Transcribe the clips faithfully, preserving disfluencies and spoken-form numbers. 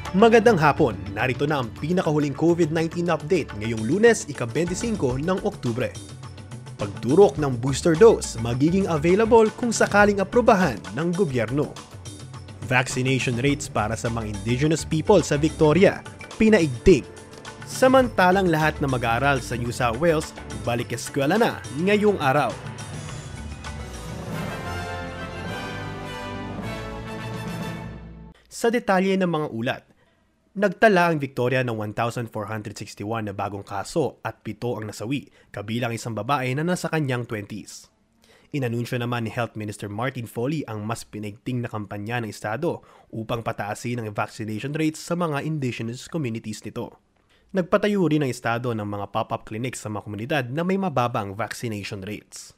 Magandang hapon, narito na ang pinakahuling COVID nineteen update ngayong Lunes, ika-twenty-five ng Oktubre. Pagturok ng booster dose magiging available kung sakaling aprobahan ng gobyerno. Vaccination rates para sa mga indigenous people sa Victoria, pinaigting. Samantalang lahat na mag-aaral sa New South Wales, balik eskwela na ngayong araw. Sa detalye ng mga ulat, nagtala ang Victoria ng one thousand four hundred sixty-one na bagong kaso at pito ang nasawi, kabilang isang babae na nasa kanyang twenties. Inanunsyo naman ni Health Minister Martin Foley ang mas pinaigting na kampanya ng Estado upang pataasin ang vaccination rates sa mga indigenous communities nito. Nagpatayo rin ang Estado ng mga pop-up clinics sa mga komunidad na may mababang vaccination rates.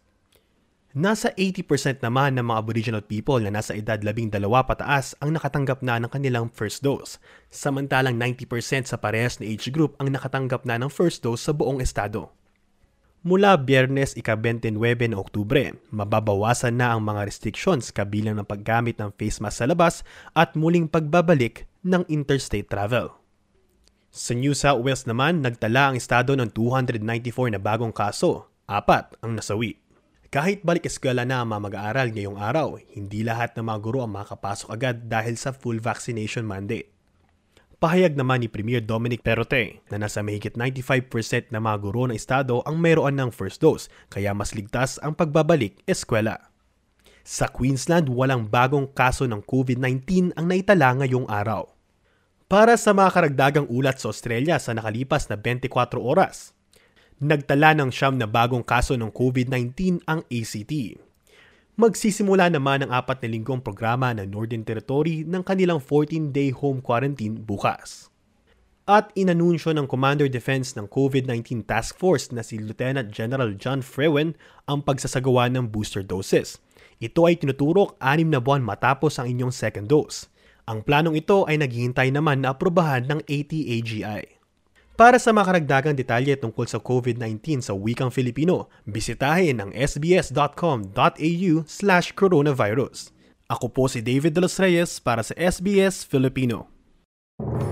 Nasa eighty percent naman ng mga Aboriginal people na nasa edad labing dalawa pataas ang nakatanggap na ng kanilang first dose, samantalang ninety percent sa parehas na age group ang nakatanggap na ng first dose sa buong estado. Mula Biyernes ika-twenty-nine na Oktubre, mababawasan na ang mga restrictions kabilang ng paggamit ng face mask sa labas at muling pagbabalik ng interstate travel. Sa New South Wales naman, nagtala ang estado ng two hundred ninety-four na bagong kaso, apat ang nasawi. Kahit balik eskwela na ang mga mag-aaral ngayong araw, hindi lahat ng mga guro ang makapasok agad dahil sa full vaccination mandate. Pahayag naman ni Premier Dominic Perrottet na nasa mahigit ninety-five percent na mga guro ng estado ang mayroon ng first dose, kaya mas ligtas ang pagbabalik eskwela. Sa Queensland, walang bagong kaso ng COVID nineteen ang naitala ngayong araw. Para sa mga karagdagang ulat sa Australia sa nakalipas na twenty-four oras, nagtala ng siyam na bagong kaso ng COVID nineteen ang A C T. Magsisimula naman ang apat na linggong programa ng Northern Territory ng kanilang fourteen-day home quarantine bukas. At inanunsyo ng Commander Defense ng COVID nineteen Task Force na si Lieutenant General John Frewen ang pagsasagawa ng booster doses. Ito ay tinuturok anim na buwan matapos ang inyong second dose. Ang planong ito ay naghihintay naman na aprobahan ng A T A G I. Para sa mga karagdagang detalye tungkol sa COVID nineteen sa wikang Filipino, bisitahin ang sbs.com.au slash coronavirus. Ako po si David De Los Reyes para sa S B S Filipino.